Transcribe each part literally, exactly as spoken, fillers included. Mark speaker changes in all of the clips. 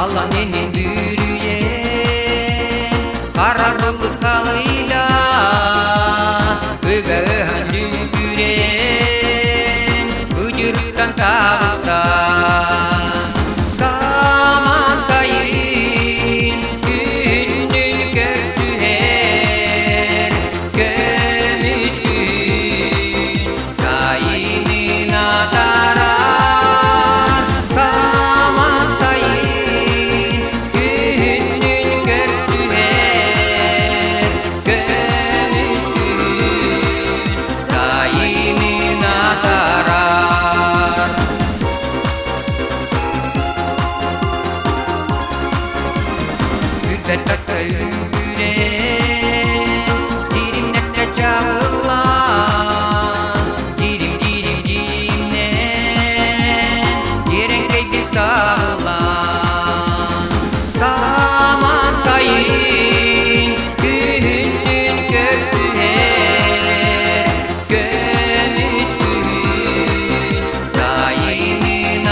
Speaker 1: Ала менен бүрүен кара булут калыйла өгөөн дүңгүрен үжүрүктөн табыстан заман сайын күнүн көрсүер көмүш күн сайынын атарар заман сайын күнүн көрсүер көмүш күн сайынын атарар Күтер тасқа үңгүрен диримнетте жабылан дирим дирим диримнен дереңдейди сагылан заман сайын күнүн көрсүер көмүш күн сайынын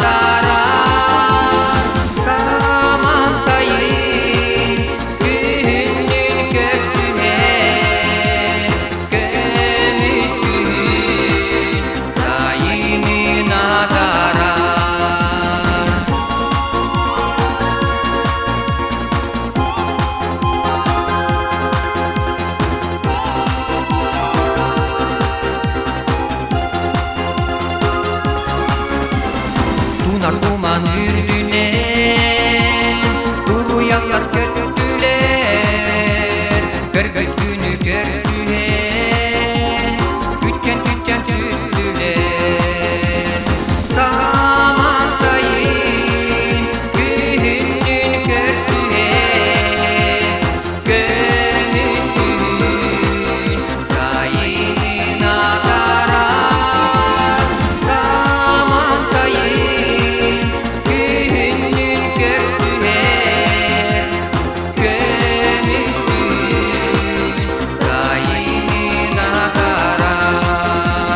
Speaker 1: атарар заман сайын күнүн көрсүер көмүш күн сайынын атарар Тунар туман үрдүнен тууярлар көттүлер көргөй күнү көрсүен күткөн күткөн түттүлер заман сайын күнүн көрсүен көмүш күн сайынын атарар заман сайын күнүн көрсүер көмүш күн сайынын атарар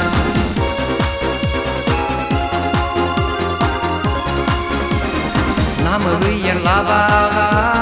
Speaker 1: намы ыйырлабаган